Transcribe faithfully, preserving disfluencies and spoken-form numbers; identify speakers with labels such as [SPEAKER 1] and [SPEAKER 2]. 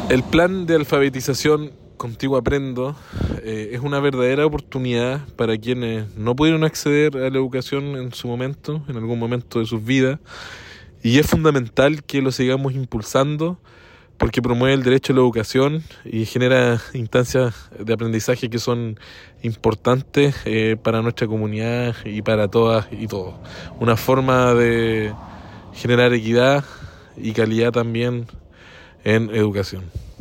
[SPEAKER 1] El plan de alfabetización Contigo Aprendo eh, es una verdadera oportunidad para quienes no pudieron acceder a la educación en su momento, en algún momento de sus vidas, y es fundamental que lo sigamos impulsando porque promueve el derecho a la educación y genera instancias de aprendizaje que son importantes eh, para nuestra comunidad y para todas y todos. Una forma de generar equidad y calidad también en educación.